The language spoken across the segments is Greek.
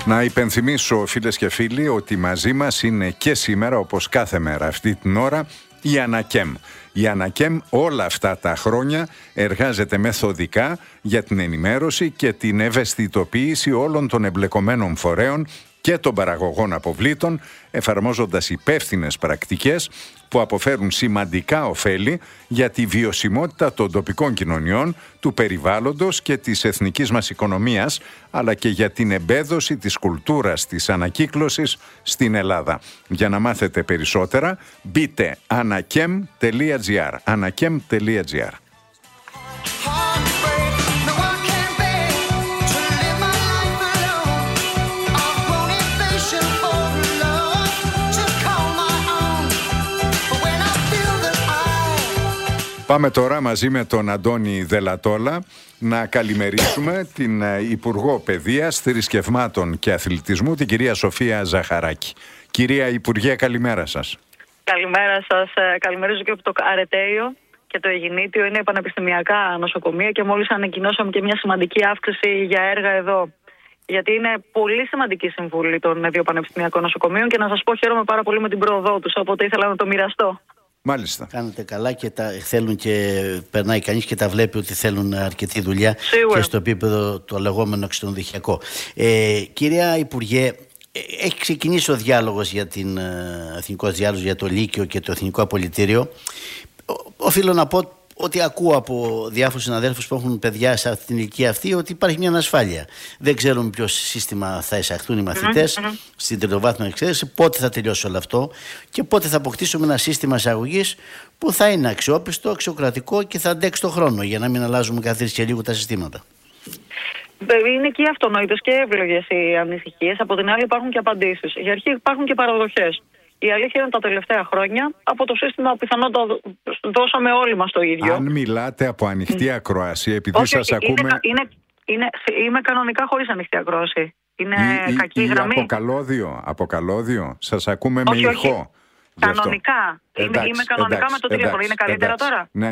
Να υπενθυμίσω, φίλες και φίλοι, ότι μαζί μας είναι και σήμερα, όπως κάθε μέρα αυτή την ώρα, η Ανακέμ. Η Ανακέμ όλα αυτά τα χρόνια εργάζεται μεθοδικά για την ενημέρωση και την ευαισθητοποίηση όλων των εμπλεκομένων φορέων και των παραγωγών αποβλήτων, εφαρμόζοντας υπεύθυνες πρακτικές που αποφέρουν σημαντικά ωφέλη για τη βιωσιμότητα των τοπικών κοινωνιών, του περιβάλλοντος και της εθνικής μας οικονομίας, αλλά και για την εμπέδωση της κουλτούρας της ανακύκλωσης στην Ελλάδα. Για να μάθετε περισσότερα, μπείτε anakem.gr. anakem.gr. Πάμε τώρα μαζί με τον Αντώνη Δελατόλα να καλημερίσουμε την Υπουργό Παιδείας, Θρησκευμάτων και Αθλητισμού, την κυρία Σοφία Ζαχαράκη. Κυρία Υπουργέ, καλημέρα σας. Καλημέρα σας. Καλημερίζω και από το Αρετέιο και το Αιγινήτιο. Είναι πανεπιστημιακά νοσοκομεία και μόλις ανακοινώσαμε και μια σημαντική αύξηση για έργα εδώ. Γιατί είναι πολύ σημαντική η συμβουλή των δύο πανεπιστημιακών νοσοκομείων και να σας πω, χαίρομαι πάρα πολύ με την πρόοδό τους, οπότε ήθελα να το μοιραστώ. Μάλιστα. Κάνετε καλά και θέλουν και περνάει κανείς και τα βλέπει ότι θέλουν αρκετή δουλειά. Σίγουρα. Και στο επίπεδο το λεγόμενο ξενοδοχειακό. Κυρία Υπουργέ, έχει ξεκινήσει ο διάλογος για την εθνικός διάλογος για το Λύκειο και το Εθνικό Απολυτήριο. Οφείλω να πω ότι ακούω από διάφορους συναδέλφους που έχουν παιδιά σε αυτή την ηλικία αυτή ότι υπάρχει μια ανασφάλεια. Δεν ξέρουν ποιο σύστημα θα εισαχθούν οι μαθητές στην τριτοβάθμια εξαίρεση, πότε θα τελειώσει όλο αυτό και πότε θα αποκτήσουμε ένα σύστημα εισαγωγής που θα είναι αξιόπιστο, αξιοκρατικό και θα αντέξει το χρόνο, για να μην αλλάζουμε καθώς και λίγο τα συστήματα. Είναι και αυτονόητες και εύλογες οι ανησυχίες. Από την άλλη, υπάρχουν και απαντήσεις. Για αρχή, υπάρχουν και παραδοχές. Η αλήθεια είναι τα τελευταία χρόνια από το σύστημα πιθανότατα δώσαμε όλοι μας το ίδιο. Αν μιλάτε από ανοιχτή ακρόαση, επειδή σας ακούμε... Είμαι κανονικά χωρίς ανοιχτή ακρόαση. Είναι κακή γραμμή. Από καλώδιο. Σας ακούμε με ηχό. Κανονικά. Είμαι κανονικά με το τηλέφωνο. Είναι καλύτερα τώρα? Ναι.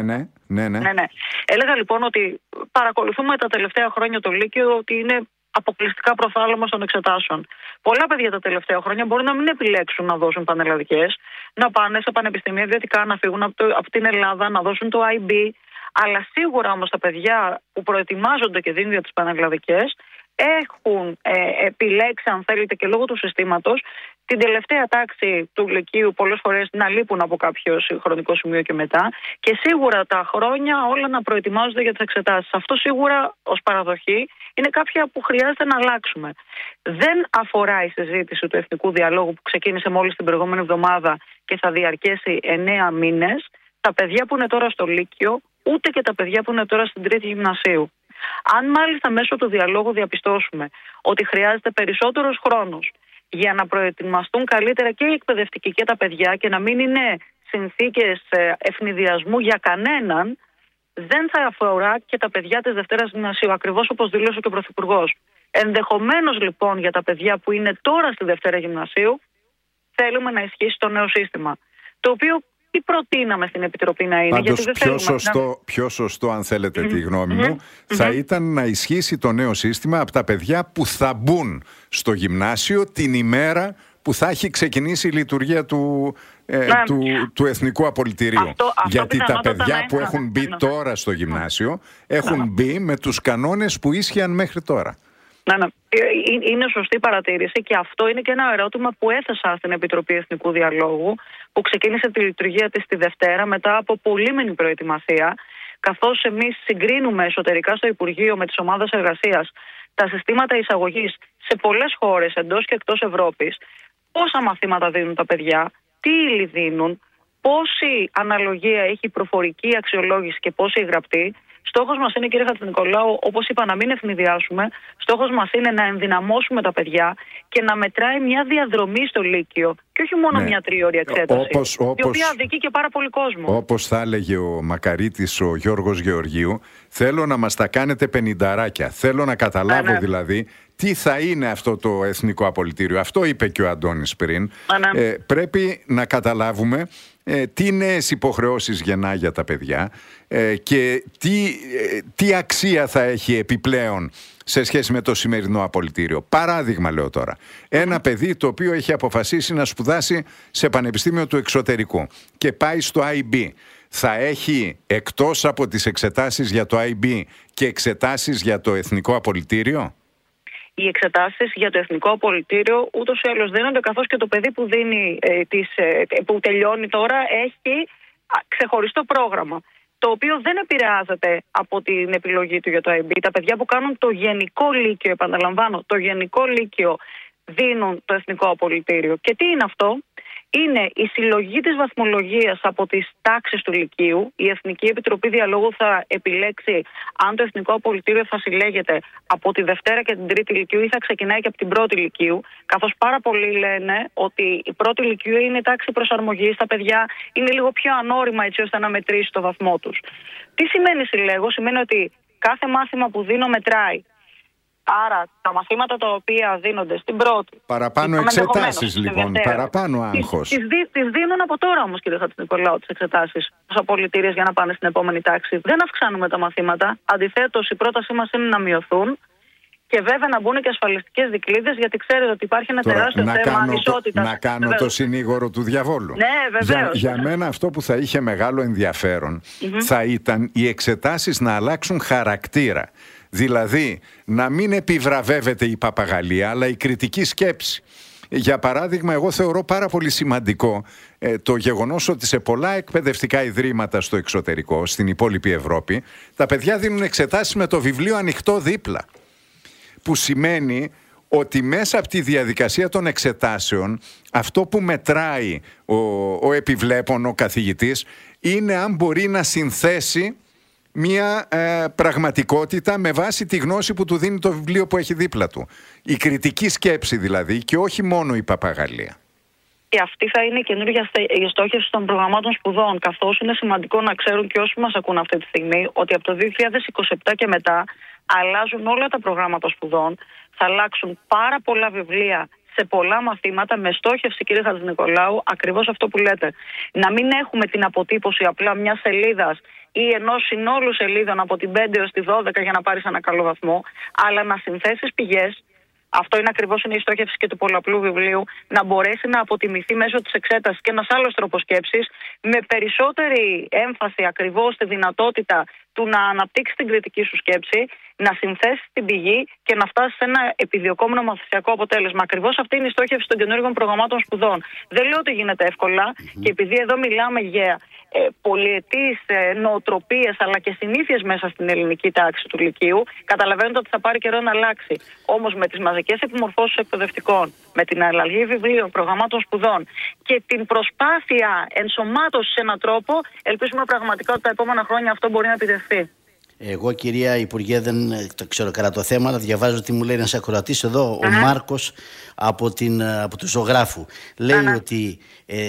Έλεγα λοιπόν ότι παρακολουθούμε τα τελευταία χρόνια το Λύκειο ότι είναι αποκλειστικά προθάλαμος των εξετάσεων. Πολλά παιδιά τα τελευταία χρόνια μπορεί να μην επιλέξουν να δώσουν πανελλαδικές, να πάνε σε πανεπιστήμια ιδιωτικά, να φύγουν από την Ελλάδα, να δώσουν το IB. Αλλά σίγουρα όμως τα παιδιά που προετοιμάζονται και δίνουν για τις πανελλαδικές έχουν επιλέξει, αν θέλετε, και λόγω του συστήματος, την τελευταία τάξη του Λυκείου πολλές φορές να λείπουν από κάποιο χρονικό σημείο και μετά, και σίγουρα τα χρόνια όλα να προετοιμάζονται για τις εξετάσεις. Αυτό σίγουρα ως παραδοχή είναι κάποια που χρειάζεται να αλλάξουμε. Δεν αφορά η συζήτηση του Εθνικού Διαλόγου που ξεκίνησε μόλις την προηγούμενη εβδομάδα και θα διαρκέσει 9 μήνες, τα παιδιά που είναι τώρα στο Λύκειο, ούτε και τα παιδιά που είναι τώρα στην τρίτη γυμνασίου. Αν μάλιστα μέσω του διαλόγου διαπιστώσουμε ότι χρειάζεται περισσότερος χρόνος για να προετοιμαστούν καλύτερα και οι εκπαιδευτικοί και τα παιδιά και να μην είναι συνθήκες ευνηδιασμού για κανέναν, δεν θα αφορά και τα παιδιά της Δευτέρας Γυμνασίου, ακριβώς όπως δηλώσε και ο Πρωθυπουργός. Ενδεχομένως λοιπόν για τα παιδιά που είναι τώρα στη Δευτέρα Γυμνασίου θέλουμε να ισχύσει το νέο σύστημα, το οποίο τι προτείναμε στην Επιτροπή να είναι. Πάντως, γιατί δεν πιο σωστό, αν θέλετε τη γνώμη μου, θα ήταν να ισχύσει το νέο σύστημα από τα παιδιά που θα μπουν στο γυμνάσιο την ημέρα που θα έχει ξεκινήσει η λειτουργία του Εθνικού Απολυτηρίου. Γιατί τα παιδιά που έχουν μπει τώρα στο γυμνάσιο έχουν μπει με τους κανόνες που ίσχυαν μέχρι τώρα. Είναι σωστή παρατήρηση και αυτό είναι και ένα ερώτημα που έθεσα στην Επιτροπή Εθνικού Διαλόγου, που ξεκίνησε τη λειτουργία της τη Δευτέρα μετά από πολύμηνη προετοιμασία, καθώς εμείς συγκρίνουμε εσωτερικά στο Υπουργείο με τις ομάδες εργασίας τα συστήματα εισαγωγής σε πολλές χώρες εντός και εκτός Ευρώπης, πόσα μαθήματα δίνουν τα παιδιά, τι ύλη δίνουν, πόση αναλογία έχει η προφορική αξιολόγηση και πόση η γραπτή. Στόχος μας είναι, κύριε Χατζηνικολάου, όπως είπα, να μην ευνηδιάσουμε. Στόχος μας είναι να ενδυναμώσουμε τα παιδιά και να μετράει μια διαδρομή στο Λύκειο και όχι μόνο μια τριώρια εξέταση, η οποία αδικεί και πάρα πολύ κόσμο. Όπως θα έλεγε ο μακαρίτης ο Γιώργος Γεωργίου, θέλω να μας τα κάνετε πενηνταράκια. Θέλω να καταλάβω δηλαδή τι θα είναι αυτό το Εθνικό Απολυτήριο. Αυτό είπε και ο Αντώνης πριν. Πρέπει να καταλάβουμε τι νέες υποχρεώσεις γεννά για τα παιδιά και τι αξία θα έχει επιπλέον σε σχέση με το σημερινό απολυτήριο. Παράδειγμα λέω τώρα, ένα παιδί το οποίο έχει αποφασίσει να σπουδάσει σε πανεπιστήμιο του εξωτερικού και πάει στο IB, θα έχει εκτός από τις εξετάσεις για το IB και εξετάσεις για το εθνικό απολυτήριο? Οι εξετάσεις για το εθνικό απολυτήριο ούτως ή άλλως δίνονται, καθώς και το παιδί που δίνει, που τελειώνει τώρα έχει ξεχωριστό πρόγραμμα, το οποίο δεν επηρεάζεται από την επιλογή του για το IB. Τα παιδιά που κάνουν το γενικό λύκειο, επαναλαμβάνω, το γενικό λύκειο, δίνουν το εθνικό απολυτήριο. Και τι είναι αυτό? Είναι η συλλογή της βαθμολογίας από τις τάξεις του λυκείου. Η Εθνική Επιτροπή Διαλόγου θα επιλέξει αν το εθνικό απολυτήριο θα συλλέγεται από τη Δευτέρα και την Τρίτη Λυκείου ή θα ξεκινάει και από την Πρώτη Λυκείου. Καθώς πάρα πολλοί λένε ότι η Πρώτη Λυκείου είναι η τάξη προσαρμογής. Τα παιδιά είναι λίγο πιο ανώριμα έτσι ώστε να μετρήσει το βαθμό τους. Τι σημαίνει συλλέγω? Σημαίνει ότι κάθε μάθημα που δίνω μετράει. Άρα τα μαθήματα τα οποία δίνονται στην πρώτη. Παραπάνω εξετάσεις λοιπόν, παραπάνω άγχος. Τις δίνουν από τώρα όμως, κύριε Χατζηνικολάου, τις εξετάσεις ως απολυτήριες για να πάνε στην επόμενη τάξη. Δεν αυξάνουμε τα μαθήματα. Αντιθέτως, η πρότασή μας είναι να μειωθούν και βέβαια να μπουν και ασφαλιστικές δικλείδες, γιατί ξέρετε ότι υπάρχει ένα τεράστιο θέμα ανισότητας. Να κάνω το συνήγορο του διαβόλου. Ναι, βεβαίως. Για μένα αυτό που θα είχε μεγάλο ενδιαφέρον θα ήταν οι εξετάσεις να αλλάξουν χαρακτήρα. Δηλαδή, να μην επιβραβεύεται η παπαγαλία, αλλά η κριτική σκέψη. Για παράδειγμα, εγώ θεωρώ πάρα πολύ σημαντικό το γεγονός ότι σε πολλά εκπαιδευτικά ιδρύματα στο εξωτερικό, στην υπόλοιπη Ευρώπη, τα παιδιά δίνουν εξετάσεις με το βιβλίο ανοιχτό δίπλα. Που σημαίνει ότι μέσα από τη διαδικασία των εξετάσεων, αυτό που μετράει ο επιβλέπων, ο καθηγητής, είναι αν μπορεί να συνθέσει μια πραγματικότητα με βάση τη γνώση που του δίνει το βιβλίο που έχει δίπλα του. Η κριτική σκέψη δηλαδή, και όχι μόνο η παπαγαλία. Και αυτή θα είναι η καινούργια στόχευση των προγραμμάτων σπουδών, καθώς είναι σημαντικό να ξέρουν και όσοι μας ακούν αυτή τη στιγμή ότι από το 2027 και μετά αλλάζουν όλα τα προγράμματα σπουδών, θα αλλάξουν πάρα πολλά βιβλία σε πολλά μαθήματα με στόχευση, κύριε Χατζηνικολάου, ακριβώς αυτό που λέτε. Να μην έχουμε την αποτύπωση απλά μιας σελίδας ή ενός συνόλου σελίδων από την 5 έως τη 12 για να πάρεις ένα καλό βαθμό, αλλά να συνθέσεις πηγές. Αυτό είναι ακριβώς η στόχευση και του πολλαπλού βιβλίου, να μπορέσει να αποτιμηθεί μέσω της εξέτασης και ένας άλλος τρόπος σκέψης, με περισσότερη έμφαση ακριβώς στη δυνατότητα του να αναπτύξει την κριτική σου σκέψη, να συνθέσει την πηγή και να φτάσει σε ένα επιδιωκόμενο μαθησιακό αποτέλεσμα. Ακριβώς αυτή είναι η στόχευση των καινούργιων προγραμμάτων σπουδών. Δεν λέω ότι γίνεται εύκολα και επειδή εδώ μιλάμε για πολυετής νοοτροπίες αλλά και συνήθειες μέσα στην ελληνική τάξη του λυκείου, καταλαβαίνετε ότι θα πάρει καιρό να αλλάξει. Όμως με τις μαζικές επιμορφώσεις εκπαιδευτικών, με την αλλαγή βιβλίων, προγραμμάτων σπουδών και την προσπάθεια ενσωμάτωσης σε έναν τρόπο, ελπίζουμε πραγματικά ότι τα επόμενα χρόνια αυτό μπορεί να επιτευχθεί. Εγώ, κυρία Υπουργέ, δεν το ξέρω καλά το θέμα, αλλά διαβάζω τι μου λέει ένας ακροατής εδώ, ο Μάρκος από του Ζωγράφου. Λέει ότι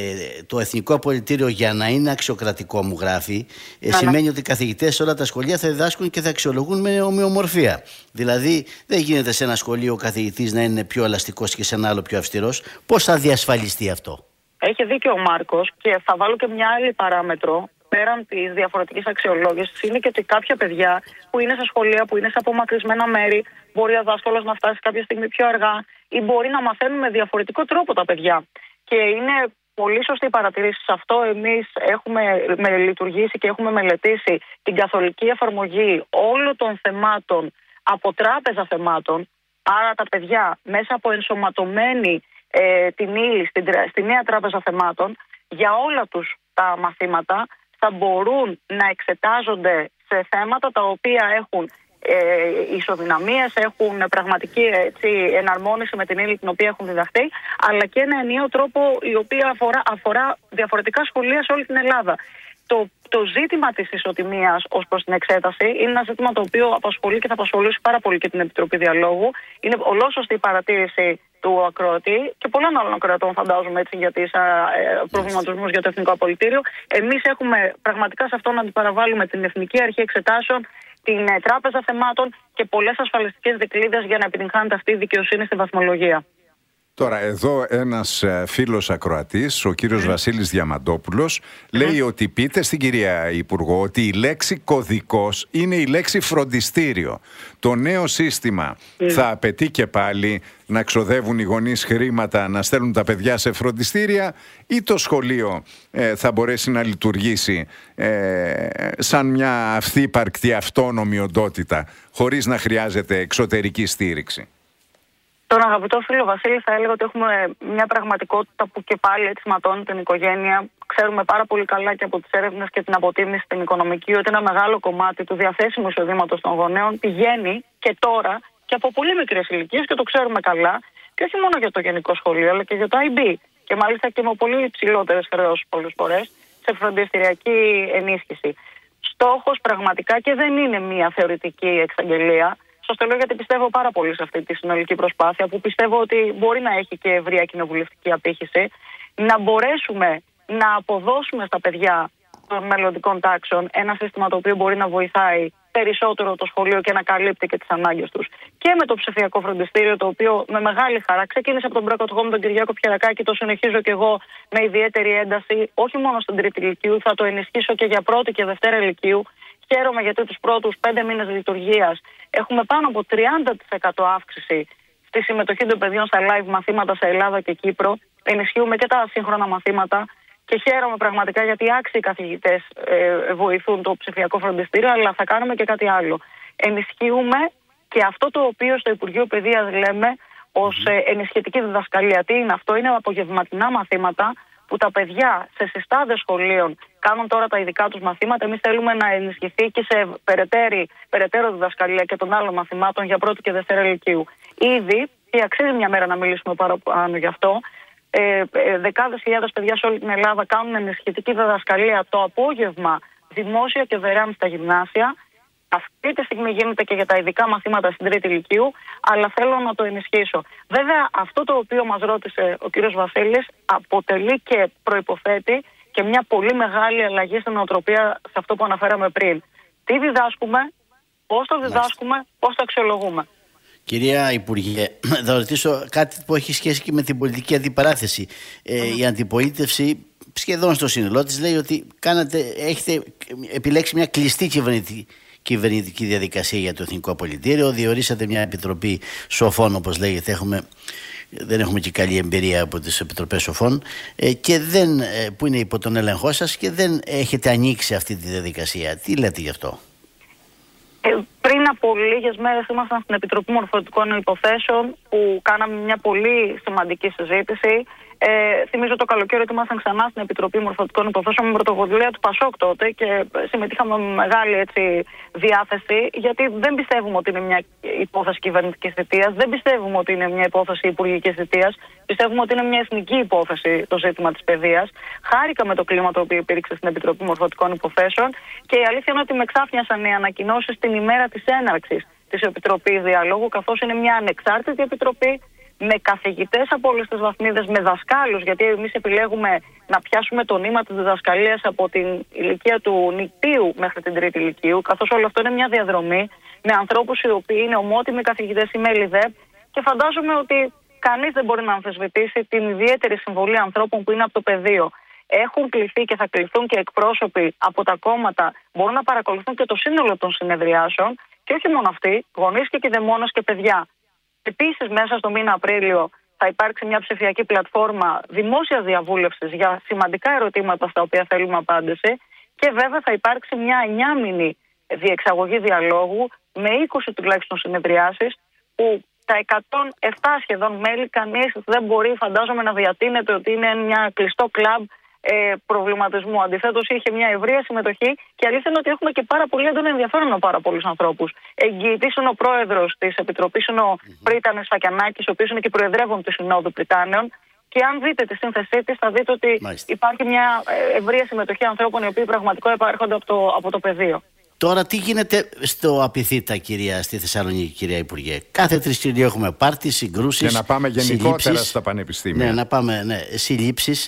το Εθνικό Απολυτήριο, για να είναι αξιοκρατικό, μου γράφει, σημαίνει ότι οι καθηγητές σε όλα τα σχολεία θα διδάσκουν και θα αξιολογούν με ομοιομορφία. Δηλαδή, δεν γίνεται σε ένα σχολείο ο καθηγητής να είναι πιο ελαστικός και σε ένα άλλο πιο αυστηρός. Πώς θα διασφαλιστεί αυτό? Έχει δίκιο ο Μάρκος και θα βάλω και μια άλλη παράμετρο. Πέραν της διαφορετικής αξιολόγησης, είναι και ότι κάποια παιδιά που είναι σε σχολεία, που είναι σε απομακρυσμένα μέρη, μπορεί ο δάσκαλος να φτάσει κάποια στιγμή πιο αργά ή μπορεί να μαθαίνουν με διαφορετικό τρόπο τα παιδιά. Και είναι πολύ σωστή η παρατηρήση σε αυτό. Εμείς έχουμε λειτουργήσει και έχουμε μελετήσει την καθολική εφαρμογή όλων των θεμάτων από τράπεζα θεμάτων. Άρα τα παιδιά μέσα από ενσωματωμένη την ύλη στη νέα τράπεζα θεμάτων, για όλα τους τα μαθήματα θα μπορούν να εξετάζονται σε θέματα τα οποία έχουν ισοδυναμίες, έχουν πραγματική εναρμόνιση με την ύλη την οποία έχουν διδαχθεί, αλλά και ένα ενιαίο τρόπο η οποία αφορά διαφορετικά σχολεία σε όλη την Ελλάδα. Το ζήτημα της ισοτιμίας ως προς την εξέταση είναι ένα ζήτημα το οποίο απασχολεί και θα απασχολήσει πάρα πολύ και την Επιτροπή Διαλόγου. Είναι ολόσωστη η παρατήρηση του ακροατή και πολλών άλλων ακροατών, φαντάζομαι, έτσι, για τις προβληματισμούς για το Εθνικό Απολυτήριο. Εμείς έχουμε πραγματικά σε αυτό να αντιπαραβάλουμε την Εθνική Αρχή Εξετάσεων, την Τράπεζα Θεμάτων και πολλές ασφαλιστικές δικλείδες για να επιτυγχάνεται αυτή η δικαιοσύνη στη βαθμολογία. Τώρα εδώ ένας φίλος ακροατής, ο κύριος Βασίλης Διαμαντόπουλος, λέει ότι πείτε στην κυρία Υπουργό ότι η λέξη κωδικός είναι η λέξη φροντιστήριο. Το νέο σύστημα θα απαιτεί και πάλι να ξοδεύουν οι γονείς χρήματα να στέλνουν τα παιδιά σε φροντιστήρια, ή το σχολείο θα μπορέσει να λειτουργήσει σαν μια αυθύπαρκτη αυτόνομη οντότητα χωρίς να χρειάζεται εξωτερική στήριξη? Τον αγαπητό φίλο Βασίλη, θα έλεγα ότι έχουμε μια πραγματικότητα που και πάλι έτσι ματώνει την οικογένεια. Ξέρουμε πάρα πολύ καλά και από τις έρευνες και την αποτίμηση στην οικονομική ότι ένα μεγάλο κομμάτι του διαθέσιμου εισοδήματος των γονέων πηγαίνει και τώρα και από πολύ μικρές ηλικίες, και το ξέρουμε καλά, και όχι μόνο για το γενικό σχολείο, αλλά και για το IB. Και μάλιστα και με πολύ υψηλότερες χρεώσεις πολλές φορές σε φροντιστηριακή ενίσχυση. Στόχος πραγματικά, και δεν είναι μια θεωρητική εξαγγελία. Σας το λέω γιατί πιστεύω πάρα πολύ σε αυτή τη συνολική προσπάθεια, που πιστεύω ότι μπορεί να έχει και ευρεία κοινοβουλευτική απήχηση, να μπορέσουμε να αποδώσουμε στα παιδιά των μελλοντικών τάξεων ένα σύστημα το οποίο μπορεί να βοηθάει περισσότερο το σχολείο και να καλύπτει και τις ανάγκες τους. Και με το ψηφιακό φροντιστήριο, το οποίο με μεγάλη χαρά ξεκίνησε από τον προκατοχό μου τον Κυριάκο Πιερακάκη, το συνεχίζω και εγώ με ιδιαίτερη ένταση, όχι μόνο στην τρίτη ηλικίου, θα το ενισχύσω και για πρώτη και δευτέρα ηλικίου. Χαίρομαι γιατί τους πρώτους 5 μήνες λειτουργίας έχουμε πάνω από 30% αύξηση στη συμμετοχή των παιδιών στα live μαθήματα σε Ελλάδα και Κύπρο. Ενισχύουμε και τα σύγχρονα μαθήματα και χαίρομαι πραγματικά γιατί οι άξιοι καθηγητές βοηθούν το ψηφιακό φροντιστήριο, αλλά θα κάνουμε και κάτι άλλο. Ενισχύουμε και αυτό το οποίο στο Υπουργείο Παιδείας λέμε ως ενισχυτική διδασκαλία. Τι είναι αυτό? Είναι απογευματινά μαθήματα που τα παιδιά σε συστάδες σχολείων κάνουν τώρα τα ειδικά τους μαθήματα. Εμείς θέλουμε να ενισχυθεί και σε περαιτέρω διδασκαλία και των άλλων μαθημάτων για πρώτη και δευτέρα ηλικίου. Ήδη, και αξίζει μια μέρα να μιλήσουμε παραπάνω γι' αυτό, δεκάδες χιλιάδες παιδιά σε όλη την Ελλάδα κάνουν ενισχυτική διδασκαλία το απόγευμα, δημόσια και δωρεάν στα γυμνάσια. Αυτή τη στιγμή γίνεται και για τα ειδικά μαθήματα στην τρίτη ηλικίου, αλλά θέλω να το ενισχύσω. Βέβαια, αυτό το οποίο μας ρώτησε ο κύριος Βασίλης αποτελεί και προϋποθέτει και μια πολύ μεγάλη αλλαγή στην νοοτροπία σε αυτό που αναφέραμε πριν. Τι διδάσκουμε, πώς το διδάσκουμε, πώς το αξιολογούμε. Κυρία Υπουργέ, θα ρωτήσω κάτι που έχει σχέση και με την πολιτική αντιπαράθεση. Η αντιπολίτευση σχεδόν στο σύνολό της λέει ότι έχετε επιλέξει μια κλειστή κυβερνητική διαδικασία για το Εθνικό Πολιτήριο. Διορίσατε μια επιτροπή σοφών, όπως λέγεται. Δεν έχουμε και καλή εμπειρία από τις επιτροπές σοφών και που είναι υπό τον έλεγχό σας και δεν έχετε ανοίξει αυτή τη διαδικασία. Τι λέτε γι' αυτό? Πριν από λίγες μέρες ήμασταν στην Επιτροπή Μορφωτικών Υποθέσεων που κάναμε μια πολύ σημαντική συζήτηση. Θυμίζω το καλοκαίρι ότι ήμασταν ξανά στην Επιτροπή Μορφωτικών Υποθέσεων με πρωτοβουλία του Πασόκ τότε και συμμετείχαμε με μεγάλη διάθεση, γιατί δεν πιστεύουμε ότι είναι μια υπόθεση κυβερνητικής θητείας, δεν πιστεύουμε ότι είναι μια υπόθεση υπουργικής θητείας, πιστεύουμε ότι είναι μια εθνική υπόθεση το ζήτημα της παιδείας. Χάρηκα με το κλίμα το οποίο υπήρξε στην Επιτροπή Μορφωτικών Υποθέσεων και η αλήθεια είναι ότι με ξάφνιασαν οι ανακοινώσεις την ημέρα της έναρξης της Επιτροπής Διαλόγου, καθώς είναι μια ανεξάρτητη επιτροπή με καθηγητές από όλες τις βαθμίδες, με δασκάλους, γιατί εμείς επιλέγουμε να πιάσουμε το νήμα της διδασκαλίας από την ηλικία του νηπίου μέχρι την τρίτη ηλικίου, καθώς όλο αυτό είναι μια διαδρομή με ανθρώπους οι οποίοι είναι ομότιμοι καθηγητές ή μέλη ΔΕΠ, και φαντάζομαι ότι κανείς δεν μπορεί να αμφισβητήσει την ιδιαίτερη συμβολή ανθρώπων που είναι από το πεδίο. Έχουν κληθεί και θα κληθούν και εκπρόσωποι από τα κόμματα, μπορούν να παρακολουθούν και το σύνολο των συνεδριάσεων, και όχι μόνο αυτοί, γονείς και κηδεμόνες και παιδιά. Επίσης, μέσα στο μήνα Απρίλιο θα υπάρξει μια ψηφιακή πλατφόρμα δημόσιας διαβούλευσης για σημαντικά ερωτήματα στα οποία θέλουμε απάντηση, και βέβαια θα υπάρξει μια 9μηνη διεξαγωγή διαλόγου με 20 τουλάχιστον συνεδριάσεις, που τα 107 σχεδόν μέλη κανείς δεν μπορεί, φαντάζομαι, να διατείνεται ότι είναι μια κλειστό κλαμπ προβληματισμού. Αντιθέτως, είχε μια ευρεία συμμετοχή και αλήθεια είναι ότι έχουμε και πάρα πολύ έντονο ενδιαφέρον από πάρα πολλούς ανθρώπους. Εγγυητής είναι ο πρόεδρος της Επιτροπής, είναι ο Πρίτανης Φακιανάκης, ο οποίος είναι και προεδρεύων της Συνόδου Πριτάνεων. Και αν δείτε τη σύνθεσή της, θα δείτε ότι υπάρχει μια ευρεία συμμετοχή ανθρώπων οι οποίοι πραγματικά επάρχονται από το πεδίο. Τώρα τι γίνεται στο Απιθύτα, στη Θεσσαλονίκη, κυρία Υπουργέ? Κάθε Τρισκελιό έχουμε πάρτι, συγκρούσεις. Και να πάμε γενικότερα στα πανεπιστήμια. Ναι, να πάμε, συλλήψεις.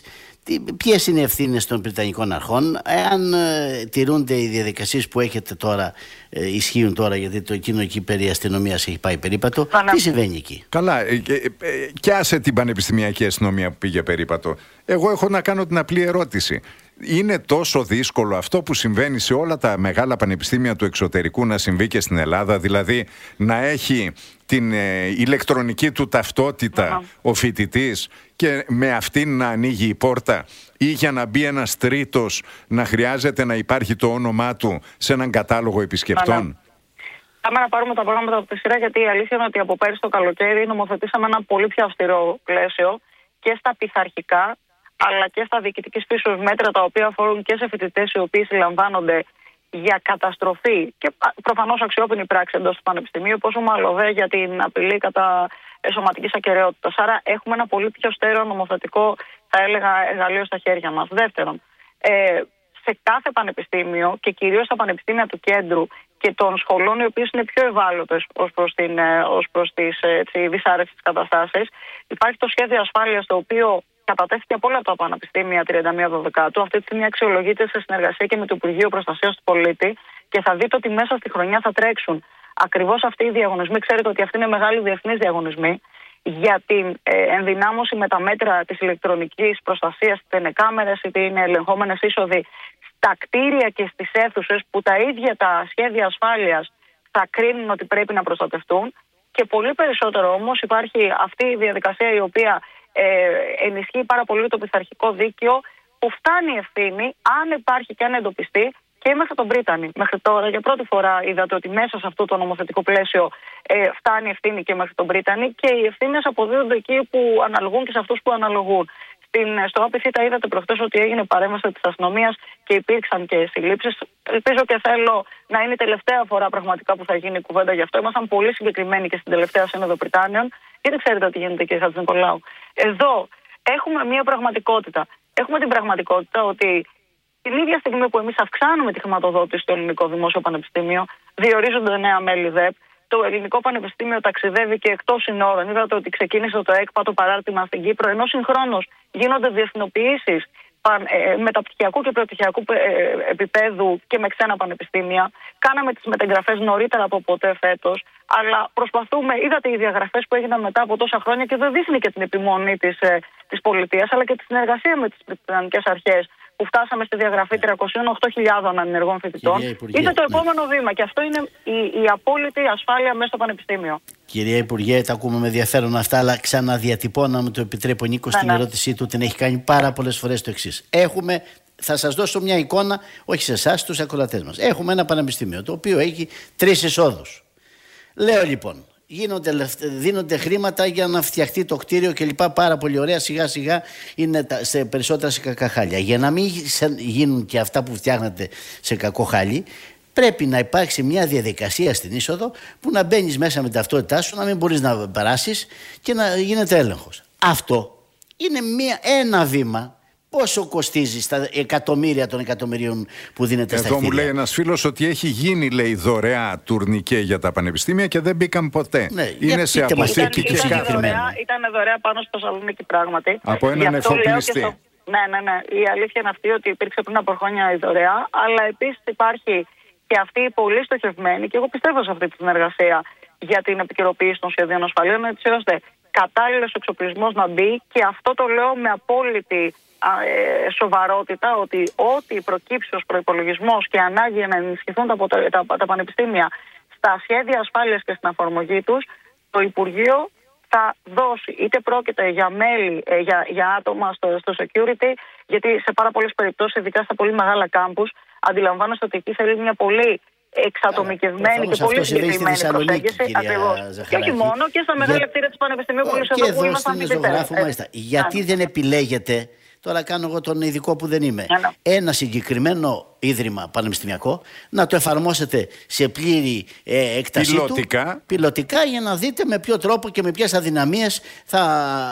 ποιες είναι οι ευθύνες των Βρετανικών αρχών, εάν τηρούνται οι διαδικασίες που έχετε τώρα, ισχύουν τώρα, γιατί το εκείνο εκεί περί αστυνομίας έχει πάει περίπατο. Τι συμβαίνει εκεί? Καλά, και άσε την πανεπιστημιακή αστυνομία που πήγε περίπατο. Εγώ έχω να κάνω την απλή ερώτηση. Είναι τόσο δύσκολο αυτό που συμβαίνει σε όλα τα μεγάλα πανεπιστήμια του εξωτερικού να συμβεί και στην Ελλάδα, δηλαδή να έχει την ηλεκτρονική του ταυτότητα ο φοιτητής και με αυτήν να ανοίγει η πόρτα, ή για να μπει ένας τρίτος να χρειάζεται να υπάρχει το όνομά του σε έναν κατάλογο επισκεπτών? Πάμε να πάρουμε τα πράγματα από τη σειρά, γιατί η αλήθεια είναι ότι από πέρυσι το καλοκαίρι νομοθετήσαμε ένα πολύ πιο αυστηρό πλαίσιο και στα πειθαρχικά αλλά και στα διοικητικής φύσεως μέτρα, τα οποία αφορούν και σε φοιτητές οι οποίοι συλλαμβάνονται για καταστροφή και προφανώς αξιόπινη πράξη εντός του πανεπιστημίου, πόσο μάλλον δε για την απειλή κατά σωματικής ακεραιότητας. Άρα έχουμε ένα πολύ πιο στέρεο νομοθετικό, θα έλεγα, εργαλείο στα χέρια μας. Δεύτερον, σε κάθε πανεπιστήμιο και κυρίως στα πανεπιστήμια του κέντρου και των σχολών οι οποίες είναι πιο ευάλωτες ως προς τις δυσάρεστες καταστάσεις, υπάρχει το σχέδιο ασφάλειας, το οποίο κατατέθηκε από όλα τα πανεπιστήμια 31 Δεκάτου. Αυτή τη στιγμή αξιολογείται σε συνεργασία και με το Υπουργείο Προστασίας του Πολίτη και θα δείτε ότι μέσα στη χρονιά θα τρέξουν ακριβώς αυτοί οι διαγωνισμοί. Ξέρετε ότι αυτοί είναι μεγάλοι διεθνείς διαγωνισμοί για την ενδυνάμωση με τα μέτρα της ηλεκτρονικής προστασίας, είτε είναι κάμερες είτε είναι ελεγχόμενες είσοδοι στα κτίρια και στις αίθουσες, που τα ίδια τα σχέδια ασφάλειας θα κρίνουν ότι πρέπει να προστατευτούν. Και πολύ περισσότερο όμως υπάρχει αυτή η διαδικασία η οποία ενισχύει πάρα πολύ το πειθαρχικό δίκαιο, που φτάνει ευθύνη αν υπάρχει και αν εντοπιστεί και μέχρι τον Πρίτανη. Μέχρι τώρα για πρώτη φορά είδατε ότι μέσα σε αυτό το νομοθετικό πλαίσιο φτάνει ευθύνη και μέχρι τον Πρίτανη, και οι ευθύνες αποδίδονται εκεί που αναλογούν και σε αυτούς που αναλογούν. Στο ΑΠΘ είδατε προχτές ότι έγινε παρέμβαση της αστυνομίας και υπήρξαν και συλλήψεις. Ελπίζω και θέλω να είναι η τελευταία φορά πραγματικά που θα γίνει η κουβέντα γι' αυτό. Ήμασταν πολύ συγκεκριμένοι και στην τελευταία Σύνοδο Πριτάνιων, γιατί ξέρετε τι γίνεται, κύριε Χατζηνικολάου. Εδώ έχουμε μια πραγματικότητα. Έχουμε την πραγματικότητα ότι την ίδια στιγμή που εμείς αυξάνουμε τη χρηματοδότηση στο Ελληνικό Δημόσιο Πανεπιστήμιο, διορίζονται νέα μέλη ΔΕΠ, το Ελληνικό Πανεπιστήμιο ταξιδεύει και εκτός συνόρων. Είδατε ότι ξεκίνησε το ΕΚΠΑ, το παράρτημα στην Κύπρο, ενώ συγχρόνως γίνονται διεθνοποιήσεις μεταπτυχιακού και προπτυχιακού επίπεδου και με ξένα πανεπιστήμια. Κάναμε τις μεταγραφές νωρίτερα από ποτέ φέτος, αλλά προσπαθούμε. Είδατε οι διαγραφές που έγιναν μετά από τόσα χρόνια και δεν δείχνει και την επιμονή της πολιτείας, αλλά και τη συνεργασία με τις βρετανικές αρχές, που φτάσαμε στη διαγραφή 308.000 ανενεργών φοιτητών. Είναι το επόμενο βήμα και αυτό είναι η απόλυτη ασφάλεια μέσα στο πανεπιστήμιο. Κυρία Υπουργέ, τα ακούμε με ενδιαφέρον αυτά, αλλά ξαναδιατυπώ, να μου το επιτρέπει ο Νίκος στην ερώτησή του, την έχει κάνει πάρα πολλές φορές το εξής. Θα σας δώσω μια εικόνα, όχι σε εσάς, στους ακροατές μας. Έχουμε ένα πανεπιστήμιο το οποίο έχει 3 εισόδους. Λέω λοιπόν, δίνονται χρήματα για να φτιαχτεί το κτίριο και λοιπά, πάρα πολύ ωραία, σιγά σιγά είναι σε περισσότερα σε κακά χάλια. Για να μην γίνουν και αυτά που φτιάχνετε σε κακό χάλι, πρέπει να υπάρξει μια διαδικασία στην είσοδο που να μπαίνεις μέσα με την ταυτότητά σου, να μην μπορείς να περάσεις και να γίνεται έλεγχος. Αυτό είναι ένα βήμα. Πόσο κοστίζει στα εκατομμύρια των εκατομμυρίων που δίνεται στα κτίρια? Εδώ μου λέει ένας φίλος ότι έχει γίνει, λέει, δωρεά τουρνικέ για τα πανεπιστήμια και δεν μπήκαν ποτέ. Ναι, είναι σε αποθήκη και συγκεκριμένα. Ήταν δωρεά πάνω στο Θεσσαλονίκη πράγματι. Από έναν εφοπλιστή. Ναι. Η αλήθεια είναι αυτή ότι υπήρξε πριν από χρόνια η δωρεά, αλλά επίσης υπάρχει και αυτή η πολύ στοχευμένη, και εγώ πιστεύω σε αυτή τη συνεργασία για την επικαιροποίηση των σχεδίων ασφαλείων, έτσι ώστε κατάλληλος εξοπλισμός να μπει, και αυτό το λέω με απόλυτη σοβαρότητα, ότι ό,τι προκύψει ως προϋπολογισμός και ανάγκη να ενισχυθούν τα πανεπιστήμια στα σχέδια ασφάλειας και στην εφαρμογή τους, το Υπουργείο θα δώσει, είτε πρόκειται για μέλη, για άτομα στο security, γιατί σε πάρα πολλές περιπτώσεις, ειδικά στα πολύ μεγάλα κάμπους, αντιλαμβάνεστε ότι εκεί θέλει μια πολύ εξατομικευμένη και πολύ συγκεκριμένη προσέγγιση. Ακριβώς. Και όχι μόνο, και στα μεγάλα κτίρια της Πανεπιστημίου που ήμασταν φοιτητές. Γιατί δεν επιλέγετε? Τώρα κάνω εγώ τον ειδικό που δεν είμαι. Ένα συγκεκριμένο ίδρυμα πανεπιστημιακό, να το εφαρμόσετε σε πλήρη έκτασή πιλωτικά, για να δείτε με ποιο τρόπο και με ποιες αδυναμίες θα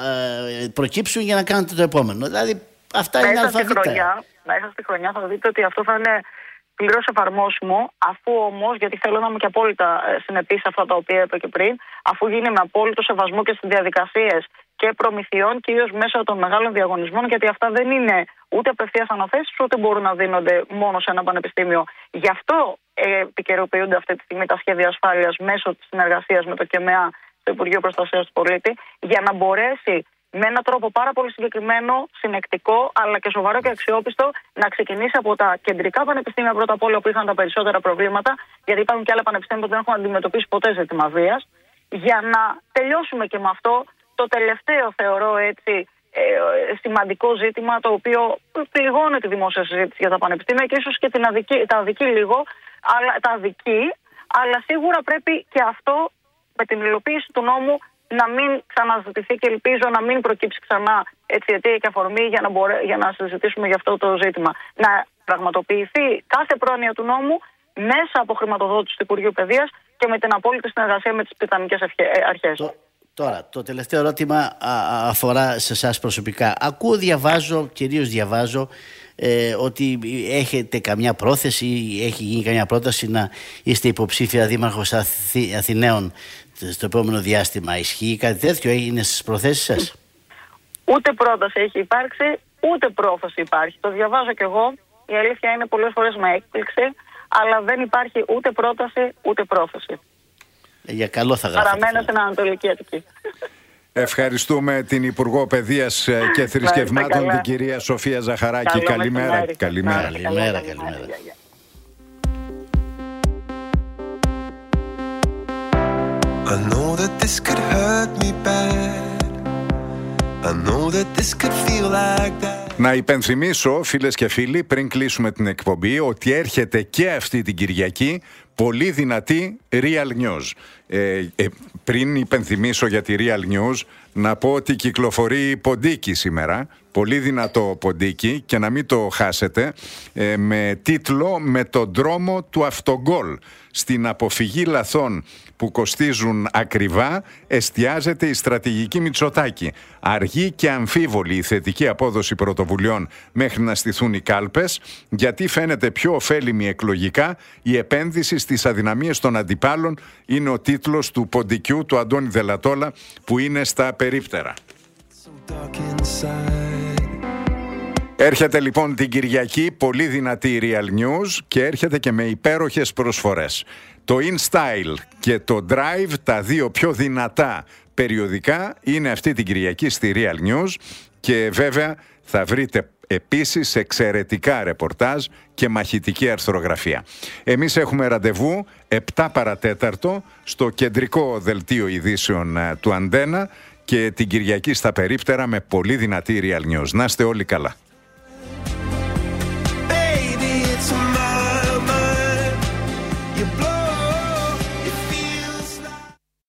προκύψουν για να κάνετε το επόμενο. Δηλαδή αυτά είναι αλφαβήτα. Μέσα στη χρονιά θα δείτε ότι αυτό θα είναι πληρώς εφαρμόσιμο, αφού όμως, γιατί θέλω να είμαι και απόλυτα συνεπής σε αυτά τα οποία είπα και πριν, αφού γίνει με απόλυτο σεβασμό και στις διαδικασίες και προμηθειών, κυρίως μέσω των μεγάλων διαγωνισμών, γιατί αυτά δεν είναι ούτε απευθείας αναθέσεις, ούτε μπορούν να δίνονται μόνο σε ένα πανεπιστήμιο. Γι' αυτό επικαιροποιούνται αυτή τη στιγμή τα σχέδια ασφάλειας μέσω της συνεργασίας με το ΚΕΜΕΑ, το Υπουργείο Προστασίας του Πολίτη, για να μπορέσει με έναν τρόπο πάρα πολύ συγκεκριμένο, συνεκτικό, αλλά και σοβαρό και αξιόπιστο, να ξεκινήσει από τα κεντρικά πανεπιστήμια πρώτα απ' όλα που είχαν τα περισσότερα προβλήματα, γιατί υπάρχουν και άλλα πανεπιστήμια που δεν έχουν αντιμετωπίσει ποτέ ζήτημα βίας, για να τελειώσουμε και με αυτό το τελευταίο, θεωρώ έτσι, σημαντικό ζήτημα, το οποίο πληγώνει τη δημόσια συζήτηση για τα πανεπιστήμια και ίσως και τα αδικεί λίγο, αλλά σίγουρα πρέπει και αυτό με την υλοποίηση του νόμου να μην ξαναζητηθεί και ελπίζω να μην προκύψει ξανά αιτία και αφορμή για να συζητήσουμε για αυτό το ζήτημα. Να πραγματοποιηθεί κάθε πρόνοια του νόμου μέσα από χρηματοδότηση του Υπουργείου Παιδείας και με την απόλυτη συνεργασία με τις Βρετανικές αρχές. Τώρα, το τελευταίο ερώτημα αφορά σε εσάς προσωπικά. Κυρίως διαβάζω ότι έχετε καμιά πρόθεση ή έχει γίνει καμιά πρόταση να είστε υποψήφια δήμαρχος Αθηναίων στο επόμενο διάστημα. Ισχύει κάτι τέτοιο, είναι στις προθέσεις σας? Ούτε πρόταση έχει υπάρξει, ούτε πρόθεση υπάρχει. Το διαβάζω κι εγώ. Η αλήθεια είναι πολλές φορές με έκπληξη, αλλά δεν υπάρχει ούτε πρόταση ούτε πρόθεση. Για καλό θα γράφετε. Παραμένω στην Ανατολική Αττική. Ευχαριστούμε την Υπουργό Παιδείας και Θρησκευμάτων, την κυρία Σοφία Ζαχαράκη. Καλημέρα. Καλημέρα. I know that this could hurt me bad. I know that this could feel like that. Να υπενθυμίσω, φίλες και φίλοι, πριν κλείσουμε την εκπομπή, ότι έρχεται και αυτή την Κυριακή πολύ δυνατή Real News. Πριν υπενθυμίσω για τη Real News, να πω ότι κυκλοφορεί ποντίκι σήμερα, πολύ δυνατό ποντίκι, και να μην το χάσετε, με τίτλο «Με τον δρόμο του αυτογκόλ». Στην αποφυγή λαθών που κοστίζουν ακριβά εστιάζεται η στρατηγική Μητσοτάκη. Αργή και αμφίβολη η θετική απόδοση πρωτοβουλειών μέχρι να στηθούν οι κάλπες, γιατί φαίνεται πιο ωφέλιμη εκλογικά η επένδυση στις αδυναμίες των αντιπάλων, είναι ο τίτλος του ποντικιού του Αντώνη Δελατόλα, που είναι στα περίπτερα. Έρχεται λοιπόν την Κυριακή πολύ δυνατή Real News και έρχεται και με υπέροχες προσφορές. Το InStyle και το Drive, τα δύο πιο δυνατά περιοδικά, είναι αυτή την Κυριακή στη Real News και βέβαια θα βρείτε επίσης εξαιρετικά ρεπορτάζ και μαχητική αρθρογραφία. Εμείς έχουμε ραντεβού 7 παρατέταρτο στο κεντρικό δελτίο ειδήσεων του Αντένα και την Κυριακή στα περίπτερα με πολύ δυνατή Real News. Να είστε όλοι καλά.